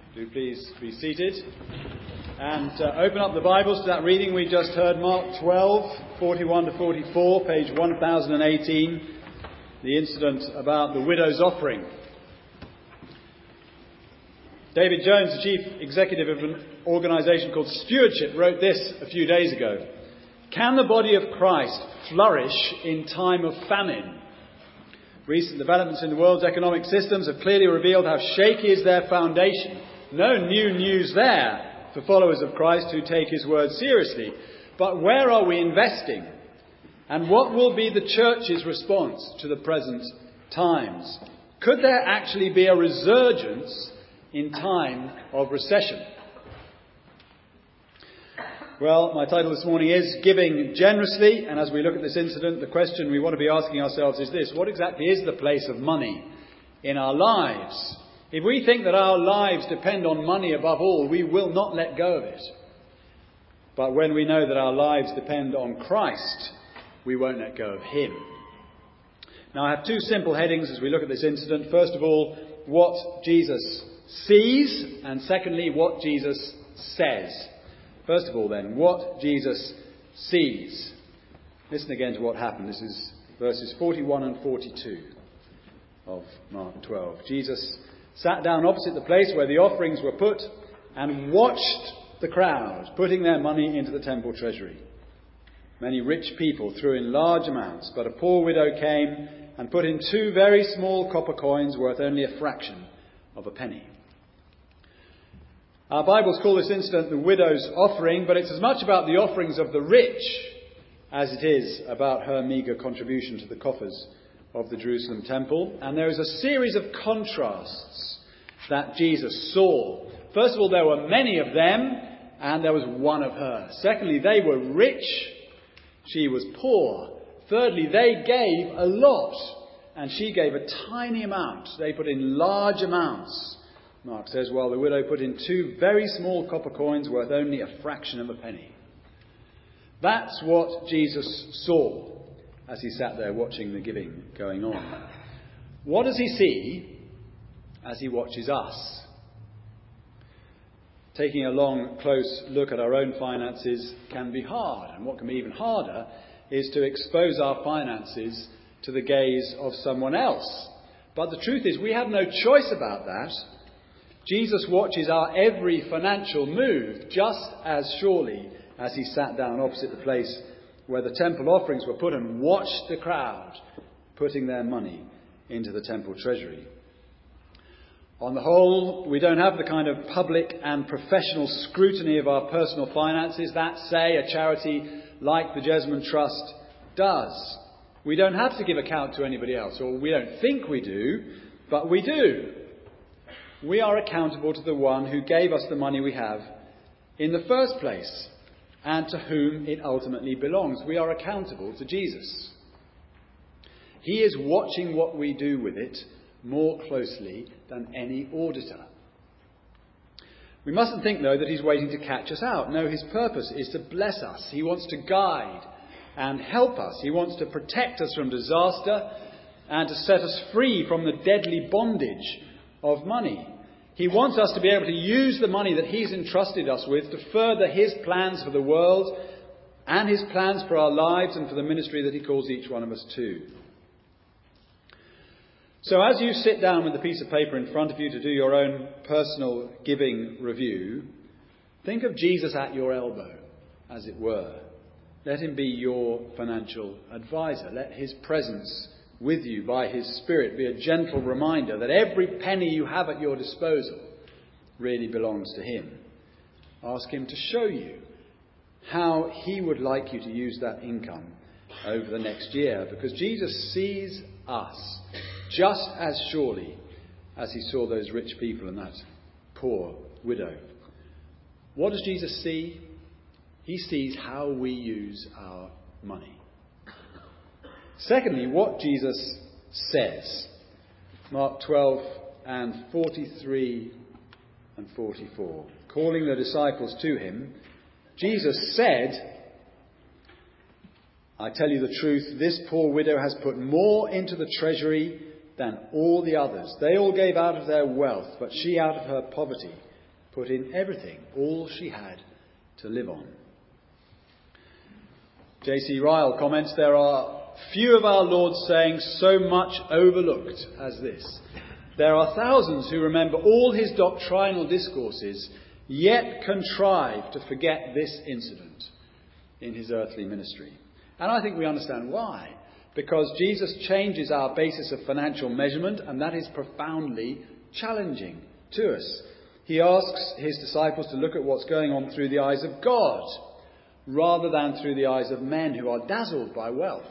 Do please be seated and open up the Bibles to that reading we just heard, Mark 12, 41 to 44, page 1018, the incident about the widow's offering. David Jones, the chief executive of an organisation called Stewardship, wrote this a few days ago. Can the body of Christ flourish in time of famine? Recent developments in the world's economic systems have clearly revealed how shaky is their foundation. No new news there for followers of Christ who take his word seriously. But where are we investing? And what will be the church's response to the present times? Could there actually be a resurgence in time of recession? Well, my title this morning is Giving Generously, and as we look at this incident, the question we want to be asking ourselves is this: what exactly is the place of money in our lives? If we think that our lives depend on money above all, we will not let go of it. But when we know that our lives depend on Christ, we won't let go of him. Now, I have two simple headings as we look at this incident. First of all, what Jesus sees, and secondly, what Jesus says. First of all, then, what Jesus sees. Listen again to what happened. This is verses 41 and 42 of Mark 12. Jesus sat down opposite the place where the offerings were put and watched the crowd putting their money into the temple treasury. Many rich people threw in large amounts, but a poor widow came and put in 2 very small copper coins worth only a fraction of a penny. Our Bibles call this incident the widow's offering, but it's as much about the offerings of the rich as it is about her meagre contribution to the coffers of the Jerusalem temple. And there is a series of contrasts that Jesus saw. First of all, there were many of them, and there was one of her. Secondly, they were rich, she was poor. Thirdly, they gave a lot, and she gave a tiny amount. They put in large amounts, Mark says, while the widow put in 2 very small copper coins worth only a fraction of a penny. That's what Jesus saw as he sat there watching the giving going on. What does he see as he watches us? Taking a long, close look at our own finances can be hard. And what can be even harder is to expose our finances to the gaze of someone else. But the truth is, we have no choice about that. Jesus watches our every financial move just as surely as he sat down opposite the place where the temple offerings were put and watched the crowd putting their money into the temple treasury. On the whole, we don't have the kind of public and professional scrutiny of our personal finances that, say, a charity like the Jesmond Trust does. We don't have to give account to anybody else, or we don't think we do, but we do. We are accountable to the one who gave us the money we have in the first place and to whom it ultimately belongs. We are accountable to Jesus. He is watching what we do with it more closely than any auditor. We mustn't think, though, that he's waiting to catch us out. No, his purpose is to bless us. He wants to guide and help us. He wants to protect us from disaster and to set us free from the deadly bondage of money. He wants us to be able to use the money that he's entrusted us with to further his plans for the world and his plans for our lives and for the ministry that he calls each one of us to. So as you sit down with a piece of paper in front of you to do your own personal giving review, think of Jesus at your elbow, as it were. Let him be your financial advisor. Let his presence with you by his Spirit be a gentle reminder that every penny you have at your disposal really belongs to him. Ask him to show you how he would like you to use that income over the next year, because Jesus sees us just as surely as he saw those rich people and that poor widow. What does Jesus see? He sees how we use our money. Secondly, what Jesus says. Mark 12 and 43 and 44. Calling the disciples to him, Jesus said, I tell you the truth, this poor widow has put more into the treasury than all the others. They all gave out of their wealth, but she out of her poverty put in everything, all she had to live on. J.C. Ryle comments, there are few of our Lord's sayings so much overlooked as this. There are thousands who remember all his doctrinal discourses, yet contrive to forget this incident in his earthly ministry. And I think we understand why. Because Jesus changes our basis of financial measurement, and that is profoundly challenging to us. He asks his disciples to look at what's going on through the eyes of God, rather than through the eyes of men who are dazzled by wealth.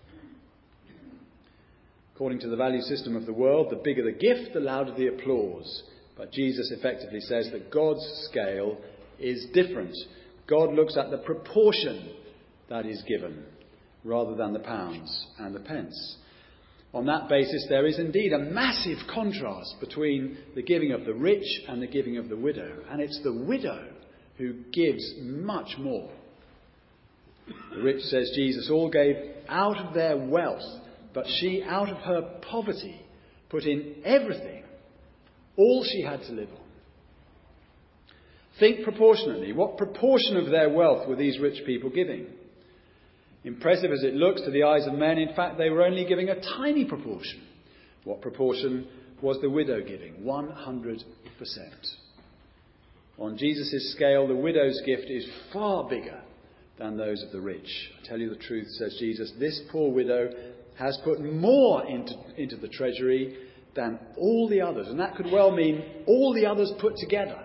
According to the value system of the world, the bigger the gift, the louder the applause. But Jesus effectively says that God's scale is different. God looks at the proportion that is given, rather than the pounds and the pence. On that basis, there is indeed a massive contrast between the giving of the rich and the giving of the widow. And it's the widow who gives much more. The rich, says Jesus, all gave out of their wealth, but she, out of her poverty, put in everything, all she had to live on. Think proportionately. What proportion of their wealth were these rich people giving? Impressive as it looks to the eyes of men, in fact, they were only giving a tiny proportion. What proportion was the widow giving? 100%. On Jesus' scale, the widow's gift is far bigger than those of the rich. I tell you the truth, says Jesus, this poor widow has put more into the treasury than all the others. And that could well mean all the others put together.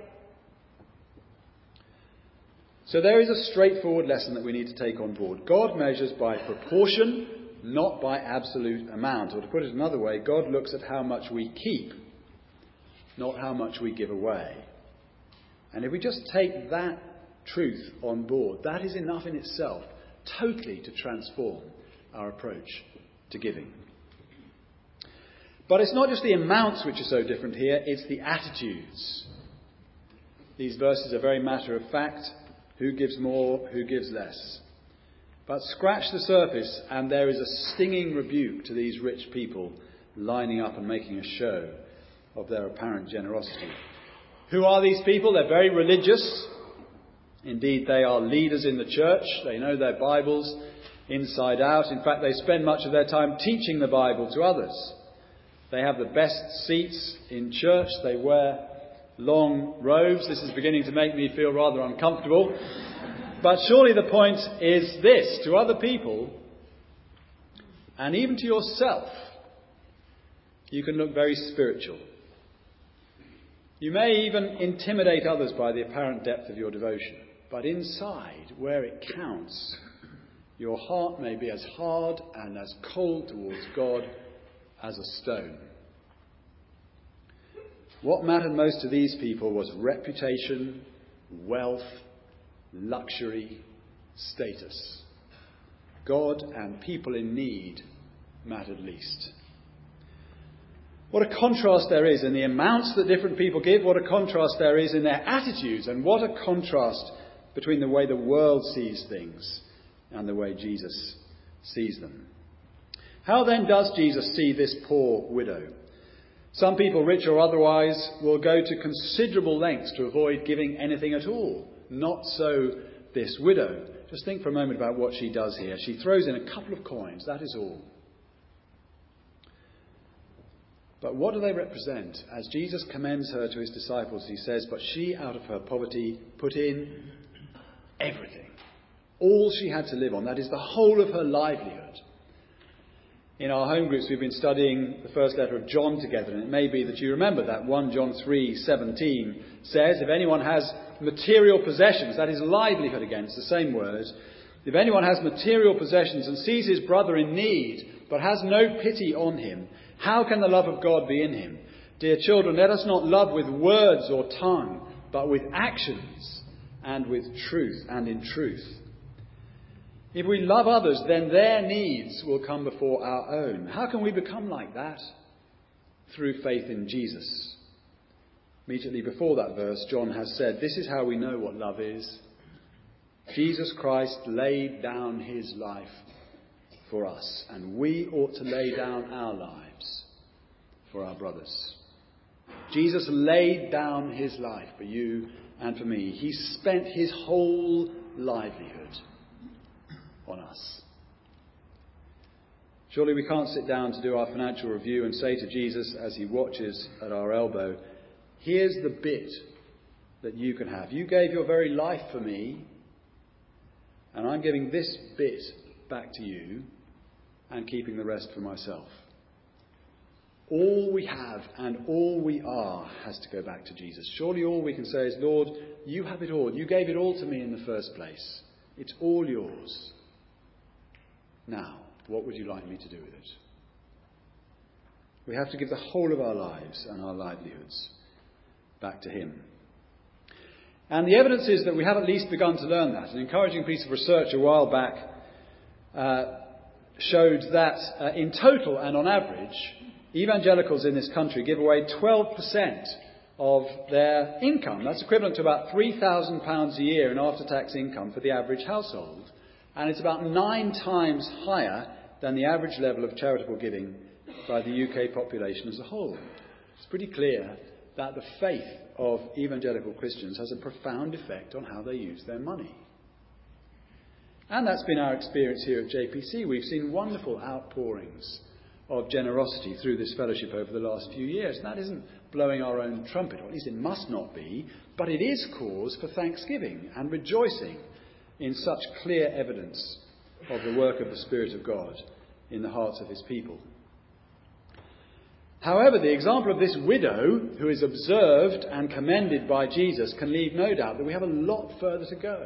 So there is a straightforward lesson that we need to take on board. God measures by proportion, not by absolute amount. Or to put it another way, God looks at how much we keep, not how much we give away. And if we just take that truth on board, that is enough in itself totally to transform our approach to giving. But it's not just the amounts which are so different here, it's the attitudes. These verses are very matter of fact. Who gives more, who gives less? But scratch the surface and there is a stinging rebuke to these rich people lining up and making a show of their apparent generosity. Who are these people? They're very religious. Indeed, they are leaders in the church. They know their Bibles inside out. In fact, they spend much of their time teaching the Bible to others. They have the best seats in church. They wear long robes. This is beginning to make me feel rather uncomfortable. But surely the point is this: to other people, and even to yourself, you can look very spiritual. You may even intimidate others by the apparent depth of your devotion. But inside, where it counts, your heart may be as hard and as cold towards God as a stone. What mattered most to these people was reputation, wealth, luxury, status. God and people in need mattered least. What a contrast there is in the amounts that different people give, what a contrast there is in their attitudes, and what a contrast between the way the world sees things and the way Jesus sees them. How then does Jesus see this poor widow? Some people, rich or otherwise, will go to considerable lengths to avoid giving anything at all. Not so this widow. Just think for a moment about what she does here. She throws in a couple of coins, that is all. But what do they represent? As Jesus commends her to his disciples, he says, but she, out of her poverty, put in everything. All she had to live on. That is the whole of her livelihood. In our home groups, we've been studying the first letter of John together, and it may be that you remember that 1 John 3:17 says, if anyone has material possessions, that is livelihood again, it's the same word. If anyone has material possessions and sees his brother in need, but has no pity on him, how can the love of God be in him? Dear children, let us not love with words or tongue, but with actions and with truth and in truth. If we love others, then their needs will come before our own. How can we become like that? Through faith in Jesus. Immediately before that verse, John has said, this is how we know what love is. Jesus Christ laid down his life for us, and we ought to lay down our lives for our brothers. Jesus laid down his life for you and for me. He spent his whole livelihood on us. Surely we can't sit down to do our financial review and say to Jesus as he watches at our elbow, here's the bit that you can have. You gave your very life for me, and I'm giving this bit back to you and keeping the rest for myself. All we have and all we are has to go back to Jesus. Surely all we can say is, Lord, you have it all. You gave it all to me in the first place. It's all yours. Now, what would you like me to do with it? We have to give the whole of our lives and our livelihoods back to him. And the evidence is that we have at least begun to learn that. An encouraging piece of research a while back showed that in total and on average, evangelicals in this country give away 12% of their income. That's equivalent to about £3,000 a year in after-tax income for the average household. And it's about 9 times higher than the average level of charitable giving by the UK population as a whole. It's pretty clear that the faith of evangelical Christians has a profound effect on how they use their money. And that's been our experience here at JPC. We've seen wonderful outpourings of generosity through this fellowship over the last few years. And that isn't blowing our own trumpet, or at least it must not be, but it is cause for thanksgiving and rejoicing in such clear evidence of the work of the Spirit of God in the hearts of his people. However, the example of this widow, who is observed and commended by Jesus, can leave no doubt that we have a lot further to go.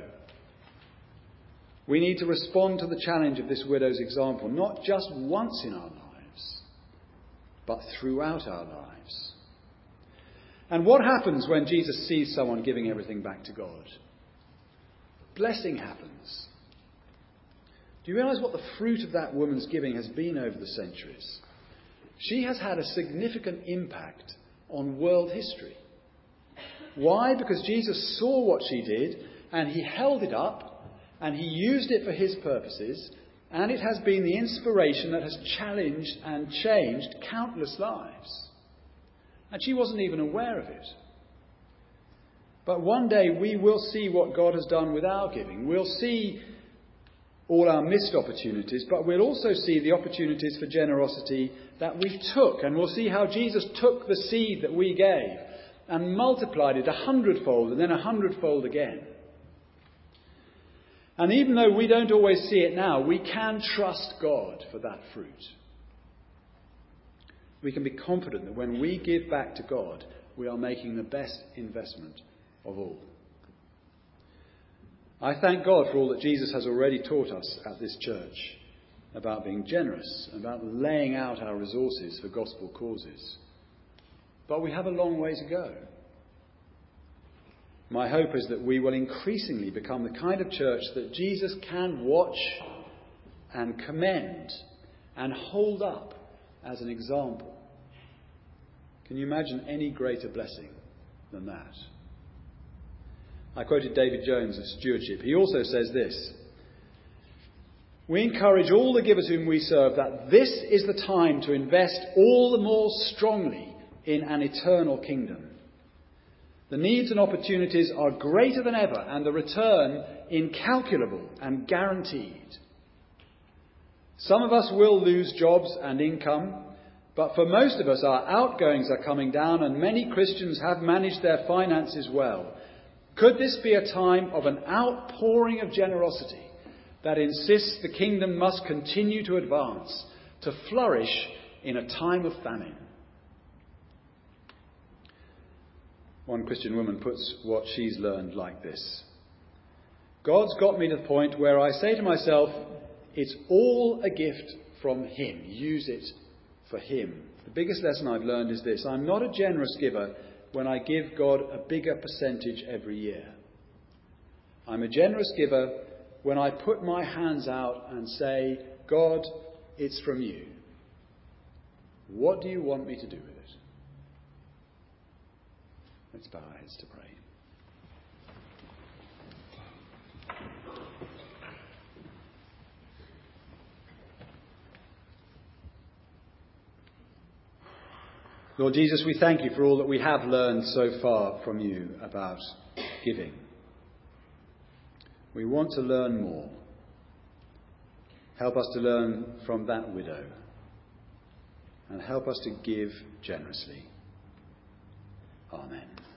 We need to respond to the challenge of this widow's example, not just once in our lives, but throughout our lives. And what happens when Jesus sees someone giving everything back to God? Blessing happens. Do you realise what the fruit of that woman's giving has been over the centuries? She has had a significant impact on world history. Why? Because Jesus saw what she did, and he held it up, and he used it for his purposes, and it has been the inspiration that has challenged and changed countless lives. And she wasn't even aware of it. But one day we will see what God has done with our giving. We'll see all our missed opportunities, but we'll also see the opportunities for generosity that we took. And we'll see how Jesus took the seed that we gave and multiplied it 100-fold and then 100-fold again. And even though we don't always see it now, we can trust God for that fruit. We can be confident that when we give back to God, we are making the best investment of all. I thank God for all that Jesus has already taught us at this church about being generous, about laying out our resources for gospel causes. But we have a long way to go. My hope is that we will increasingly become the kind of church that Jesus can watch and commend and hold up as an example. Can you imagine any greater blessing than that? I quoted David Jones of Stewardship. He also says this: we encourage all the givers whom we serve that this is the time to invest all the more strongly in an eternal kingdom. The needs and opportunities are greater than ever, and the return incalculable and guaranteed. Some of us will lose jobs and income, but for most of us our outgoings are coming down, and many Christians have managed their finances well. Could this be a time of an outpouring of generosity that insists the kingdom must continue to advance, to flourish in a time of famine? One Christian woman puts what she's learned like this: God's got me to the point where I say to myself, it's all a gift from him. Use it for him. The biggest lesson I've learned is this: I'm not a generous giver when I give God a bigger percentage every year. I'm a generous giver when I put my hands out and say, God, it's from you. What do you want me to do with it? Let's bow our heads to pray. Lord Jesus, we thank you for all that we have learned so far from you about giving. We want to learn more. Help us to learn from that widow, and help us to give generously. Amen.